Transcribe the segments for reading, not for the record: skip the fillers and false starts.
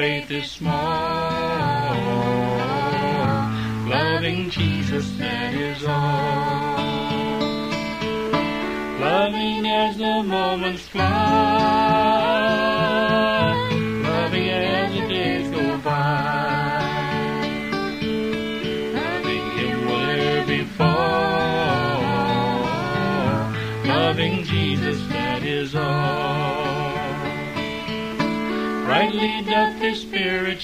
faith is small. Loving Jesus, that is all. Loving as the moments fly, loving as the days go by, loving Him whatever befall. Loving Jesus, that is all. Brightly doth His Spirit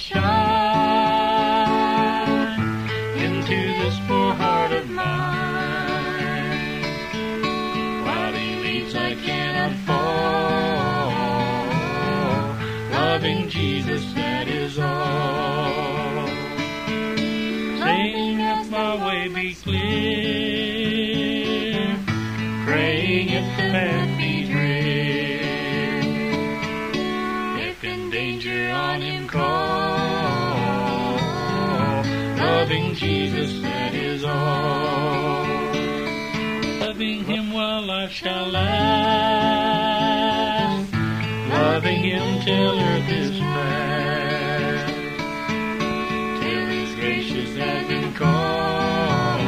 shine into this poor heart of mine. While He leads, I cannot fall. Loving Jesus, that is all. Saying if my way be clear, praying if the path be drear, if in danger on Him call. Loving Jesus, that is all. Loving Him while life shall last, loving Him till earth is past, till His gracious has been called.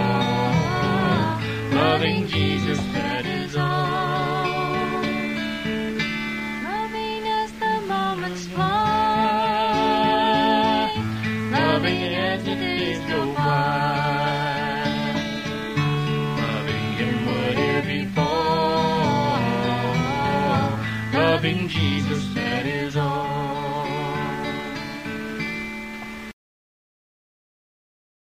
Loving Jesus, that is all. Loving as the moments fly, Loving as the days go by, loving Him whatever befall. Loving Jesus,